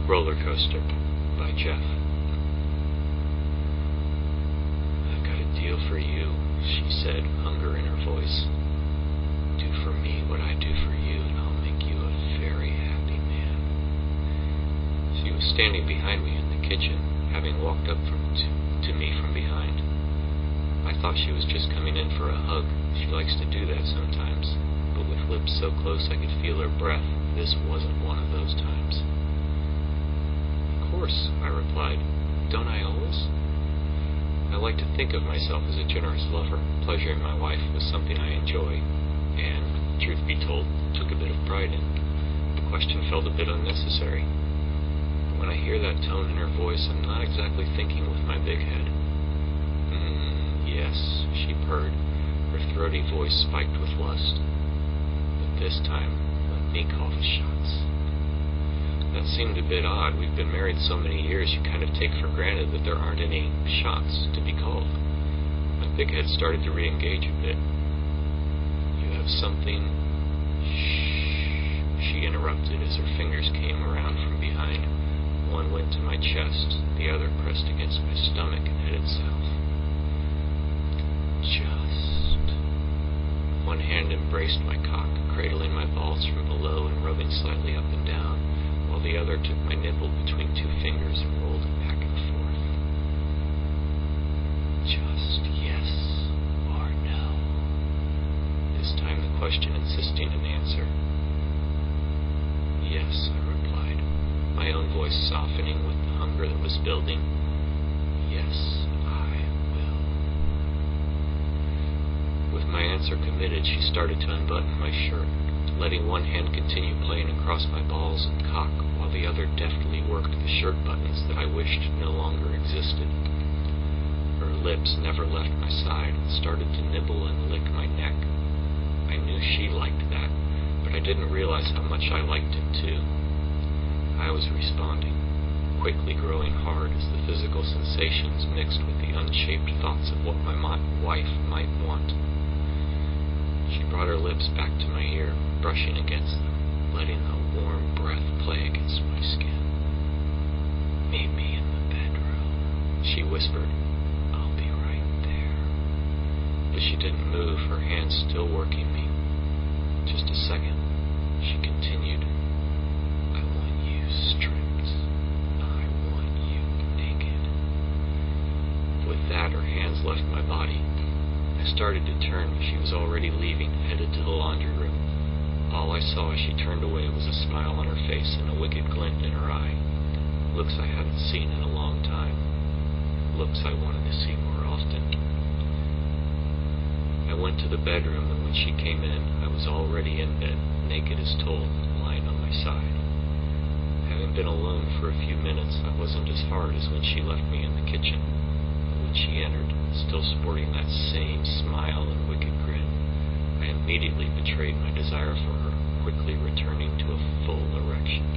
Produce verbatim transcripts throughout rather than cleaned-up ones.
Roller Coaster by Jeff. I've got a deal for you, she said, hunger in her voice. Do for me what I do for you, and I'll make you a very happy man. She was standing behind me in the kitchen, having walked up from to, to me from behind. I thought she was just coming in for a hug. She likes to do that sometimes, but with lips so close I could feel her breath, this wasn't one of those times. Of course, I replied. Don't I always? I like to think of myself as a generous lover. Pleasuring my wife was something I enjoy, and, truth be told, took a bit of pride in. The question felt a bit unnecessary. But when I hear that tone in her voice, I'm not exactly thinking with my big head. Mm, yes, she purred, her throaty voice spiked with lust. But this time, let me call the shots. That seemed a bit odd. We've been married so many years, you kind of take for granted that there aren't any shots to be called. My big head started to re-engage a bit. You have something... Shh, she interrupted as her fingers came around from behind. One went to my chest, the other pressed against my stomach and headed south. Just... One hand embraced my cock, cradling my balls from below and rubbing slightly up and down, while the other took my nipple between two fingers and rolled it back and forth. Just yes or no. This time the question insisting an answer. Yes, I replied, my own voice softening with the hunger that was building. Yes, I will. With my answer committed, she started to unbutton my shirt, letting one hand continue playing across my balls and cock, while the other deftly worked the shirt buttons that I wished no longer existed. Her lips never left my side and started to nibble and lick my neck. I knew she liked that, but I didn't realize how much I liked it too. I was responding, quickly growing hard as the physical sensations mixed with the unshaped thoughts of what my wife might want. She brought her lips back to my ear, brushing against them, letting the warm breath play against my skin. Meet me in the bedroom, she whispered. I'll be right there. But she didn't move, her hands still working me. Just a second, she continued. I want you stripped. I want you naked. With that, her hands left my body. I started to turn, but she was already leaving, headed to the laundry room. All I saw as she turned away was a smile on her face and a wicked glint in her eye. Looks I hadn't seen in a long time. Looks I wanted to see more often. I went to the bedroom, and when she came in, I was already in bed, naked as told, lying on my side. Having been alone for a few minutes, I wasn't as hard as when she left me in the kitchen. But when she entered, still sporting that same smile and wicked grin, I immediately betrayed my desire for her, quickly returning to a full erection.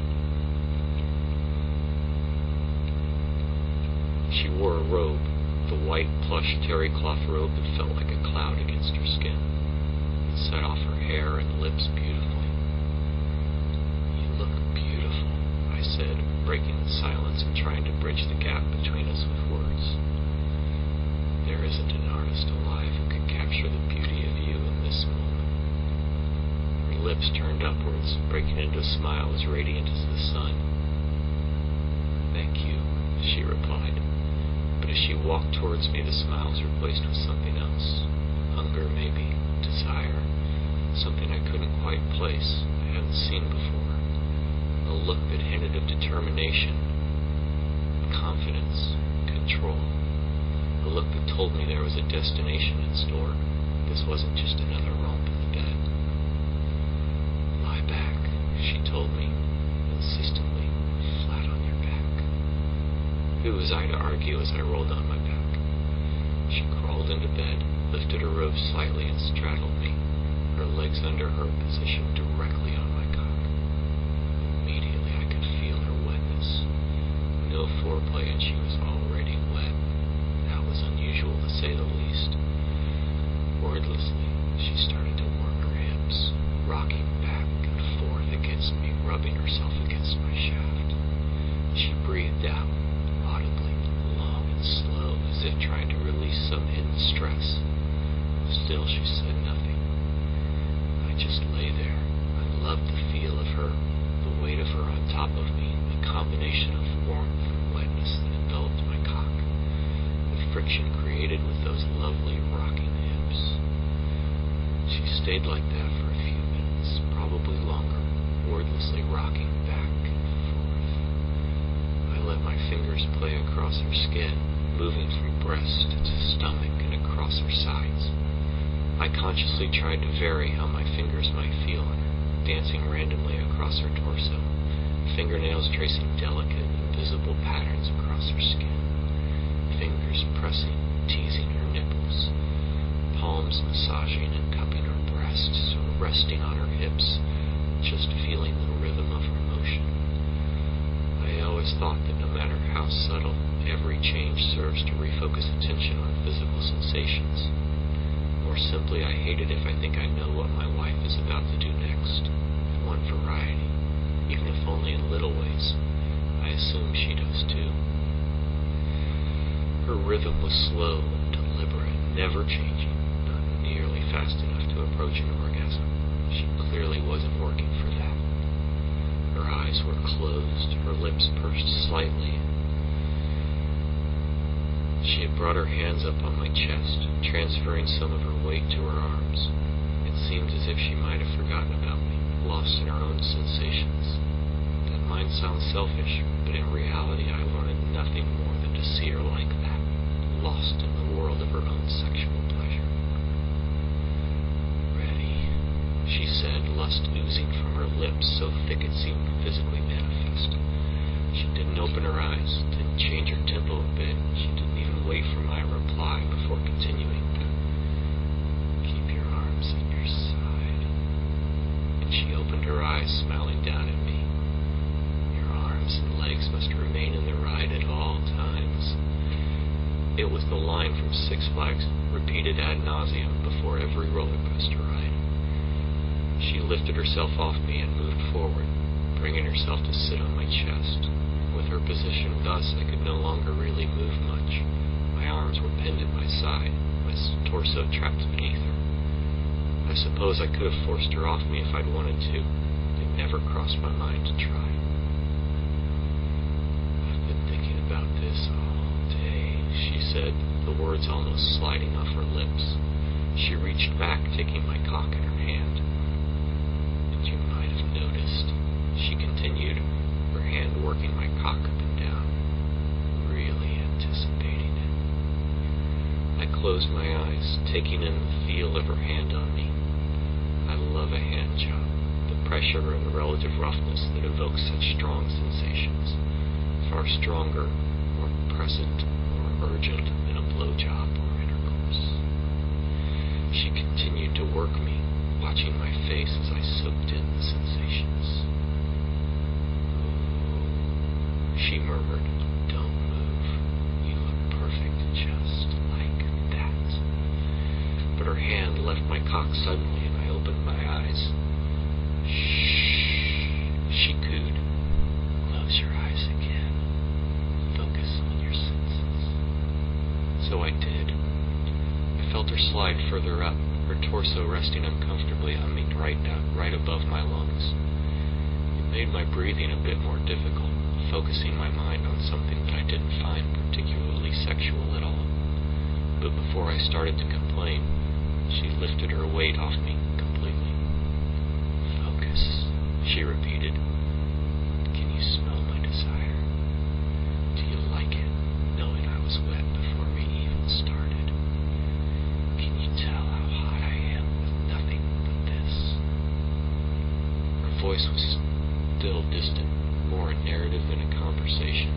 She wore a robe, the white plush terry cloth robe that felt like a cloud against her skin. It set off her hair and lips beautifully. You look beautiful, I said, breaking the silence and trying to bridge the gap between us with words. There isn't an artist alive who could capture the beauty of you in this moment. Her lips turned upwards, breaking into a smile as radiant as the sun. Thank you, she replied. But as she walked towards me, the smile was replaced with something else. Hunger, maybe. Desire. Something I couldn't quite place, I hadn't seen before. A look that hinted of determination, confidence, control. A look that told me there was a destination in store. This wasn't just another romp in the bed. Lie back, she told me, insistently, flat on your back. Who was I to argue as I rolled on my back? She crawled into bed, lifted her robe slightly and straddled me, her legs under her positioned directly on my cock. Immediately I could feel her wetness. No foreplay and she was already wet. Was unusual to say the least. Wordlessly, she started to work her hips, rocking back and forth against me, rubbing herself against my shaft. She breathed out, audibly, long and slow, as if trying to release some hidden stress. Still she said nothing. I just lay there. I loved the feel of her, the weight of her on top of me, the combination of warmth and wetness that enveloped my cock, the friction created with those lovely rocking hips. She stayed like that for a few minutes, probably longer, wordlessly rocking back and forth. I let my fingers play across her skin, moving from breast to stomach and across her sides. I consciously tried to vary how my fingers might feel on her, dancing randomly across her torso, fingernails tracing delicate, invisible patterns across her skin, fingers pressing, teasing her nipples, palms massaging and cupping her breasts, or resting on her hips, just feeling the rhythm of her motion. I always thought that no matter how subtle, every change serves to refocus attention on physical sensations. Or simply, I hate it if I think I know what my wife is about to do next. I want variety, even if only in little ways. I assume she does too. Her rhythm was slow and deliberate, never changing, not nearly fast enough to approach an orgasm. She clearly wasn't working for that. Her eyes were closed, her lips pursed slightly. She had brought her hands up on my chest, transferring some of her weight to her arms. It seemed as if she might have forgotten about me, lost in her own sensations. That might sound selfish, but in reality I wanted nothing more than to see her like that, lost in the world of her own sexual pleasure. Ready, she said, lust oozing from her lips so thick it seemed physically manifest. She didn't open her eyes, didn't change her tempo a bit. She didn't even wait for my reply before continuing. Keep your arms at your side. And she opened her eyes, smiling down at me. Your arms and legs must remain in the ride at all times. It was the line from Six Flags, repeated ad nauseum before every roller coaster ride. She lifted herself off me and moved forward, bringing herself to sit on my chest. With her position thus, I could no longer really move much. My arms were pinned at my side, my torso trapped beneath her. I suppose I could have forced her off me if I'd wanted to. It never crossed my mind to try. I've been thinking about this all day, she said, the words almost sliding off her lips. She reached back, taking my cock in her hand. And you might have noticed, she continued, her hand working my cock up and down, really anticipating it. I closed my eyes, taking in the feel of her hand on me. I love a hand job, the pressure and the relative roughness that evokes such strong sensations, far stronger, more present, more urgent than a blowjob or intercourse. She continued to work me, watching my face as I soaked in the sensations. She murmured, "Don't move. You look perfect just like that." But her hand left my cock suddenly, and I opened my eyes. "Shh," she cooed. "Close your eyes again. Focus on your senses." So I did. I felt her slide further up, her torso resting uncomfortably on me right down, right above my lungs. It made my breathing a bit more difficult, focusing my mind on something that I didn't find particularly sexual at all. But before I started to complain, she lifted her weight off me completely. "Focus," she repeated. "Can you smell my desire? Do you like it, knowing I was wet before we even started? Can you tell how hot I am with nothing but this?" Her voice was still distant, more a narrative than a conversation.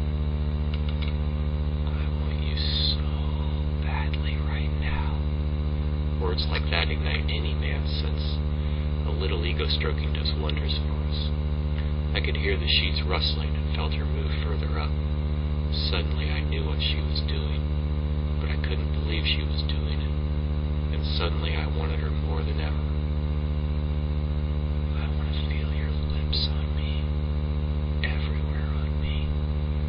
"I want you so badly right now." Words like that ignite any man's sense. A little ego stroking does wonders for us. I could hear the sheets rustling and felt her move further up. Suddenly I knew what she was doing, but I couldn't believe she was doing it. And suddenly I wanted her more than ever. "I want to feel your lips on me, everywhere on me.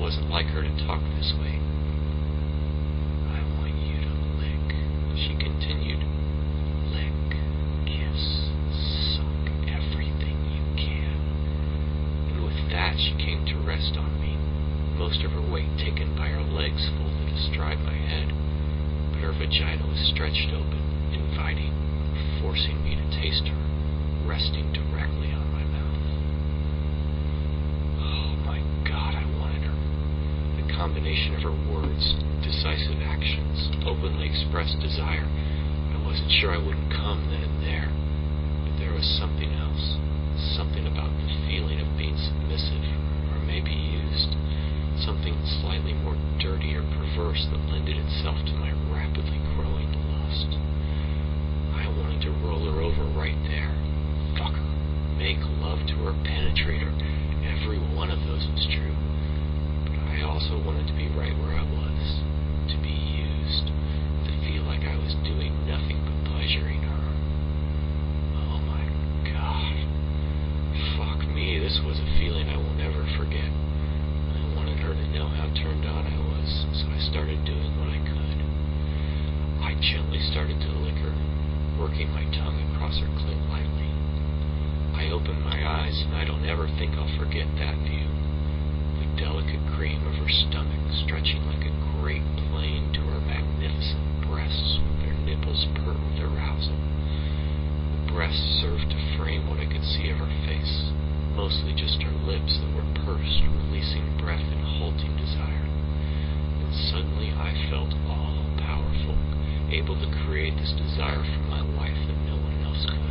wasn't like her to talk this way. "I want you to lick," she continued. "Lick, kiss, suck everything you can." And with that, she came to rest on me, most of her weight taken by her legs folded astride my head, but her vagina was stretched open, inviting, forcing me to taste her, resting directly on my mouth. Oh my God, I wanted her. The combination of her words, decisive actions, openly expressed desire. I wasn't sure I wouldn't come then and there, but there was something else, something about the feeling of being submissive, or maybe used, something slightly more dirty or perverse that lended itself to my rapidly growing lust. I wanted to roll her over right there, fuck her, make love to her, penetrate her. Every one of those was true. But I also wanted to be right where I was, to be used, to feel like I was doing nothing but pleasuring her. Oh my God. Fuck me, this was a feeling I will never forget. I wanted her to know how turned on I was, so I started doing what I could. I gently started to lick her, working my tongue across her clit lightly. I opened my eyes, and I don't ever think I'll forget that view. The delicate cream of her stomach stretching like a great plain to her magnificent breasts with their nipples pert with arousal. The breasts served to frame what I could see of her face, mostly just her lips that were pursed, releasing breath in halting desire. And suddenly I felt all-powerful, able to create this desire for my wife that no one else could.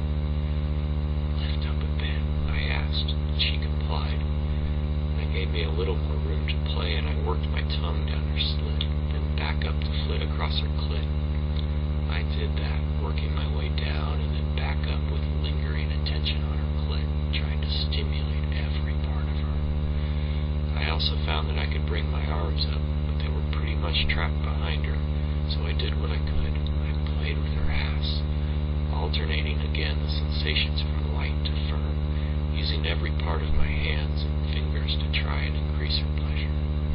"Lift up a bit," I asked, and she complied. That gave me a little more room to play, and I worked my tongue down her slit, then back up the flit across her clit. I did that, working my way down and then back up with lingering attention on her clit, trying to stimulate every part of her. I also found that I could bring my arms up, but they were pretty much trapped behind her, so I did what I could. I played with her ass, alternating again the sensations from light to firm, using every part of my hands and fingers to try and increase her pleasure.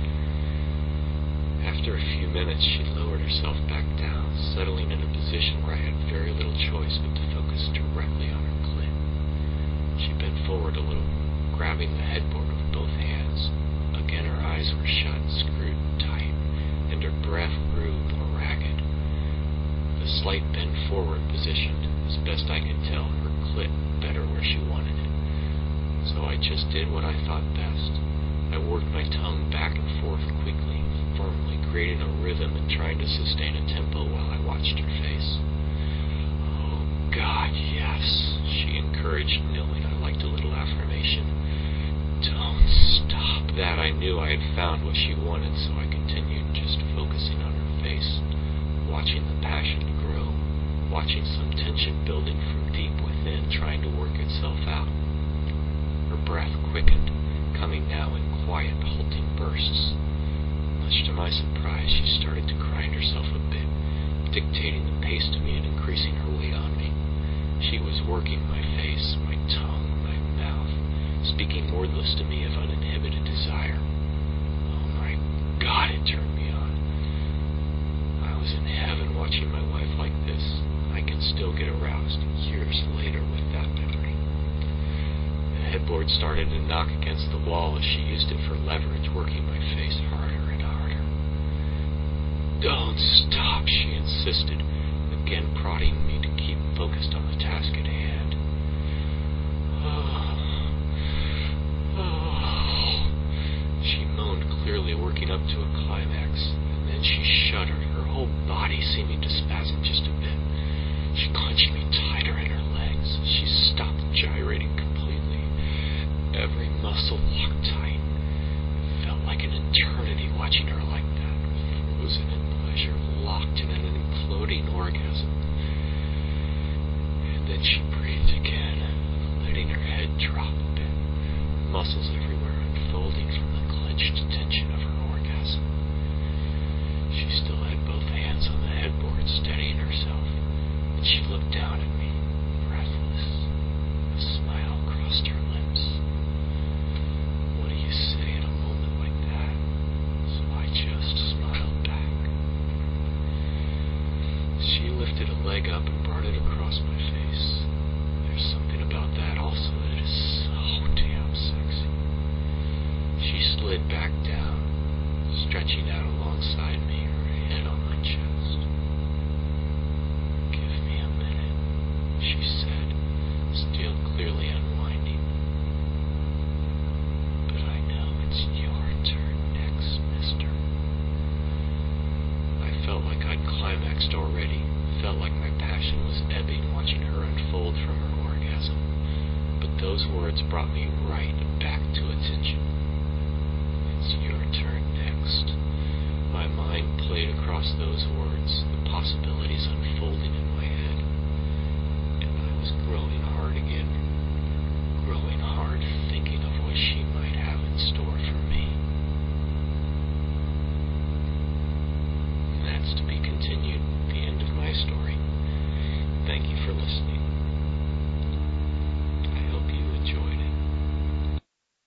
After a few minutes, she lowered herself back down, settling in a position where I had very little choice but to focus directly on her clit. She bent forward a little, grabbing the headboard with both hands. Again, her eyes were shut, screwed tight, and her breath grew more ragged. The slight bend forward positioned, as best I could tell, her clit better where she wanted it. So I just did what I thought best. I worked my tongue back and forth quickly, firmly, creating a rhythm and trying to sustain a tempo while I watched her face. "Oh, God, yes," she encouraged, knowing I liked a little affirmation. "Don't stop." That I knew I had found what she wanted, so I continued, just focusing on her face, watching the passion grow, watching some tension building from deep within, trying to work itself out. Her breath quickened, coming now in quiet, halting bursts. Much to my surprise, she started to grind herself a bit, dictating the pace to me and increasing her weight on me. She was working my face, my tongue, my mouth, speaking wordless to me of uninhibited desire. Oh my God, it turned me on. I was in heaven watching my wife like this. I can still get aroused years later with that memory. The headboard started to knock against the wall as she used it for leverage, working my face harder and harder. "Don't stop," she insisted, again prodding me to keep focused on the task at hand. "Oh, oh," she moaned clearly, working up to a climax, and then she shuddered, her whole body seeming to spasm just a bit. She clenched me tighter in her legs. She stopped gyrating completely. Every muscle locked tight. It felt like an eternity watching her like that, frozen in pleasure, locked in an imploding orgasm. And then she breathed again, letting her head drop a bit, muscles everywhere unfolding from the clenched tension of her orgasm. She still had both hands on the headboard, steadying herself, and she looked down at me, breathless. A smile crossed her lips. What do you say in a moment like that? leg up and brought it across my face. There's something about that also that is so damn sexy. She slid back down, stretching out alongside me, her head on my chest. "Give me a minute," she said, still clearly unwinding. "But I know it's your turn next, mister." I felt like I'd climaxed already, felt like my passion was ebbing watching her unfold from her orgasm. But those words brought me right back to attention. "It's your turn next." My mind played across those words, the possibilities unfolding in my head. And I was growing hard again, growing hard thinking of what she might have in store for me. And that's to be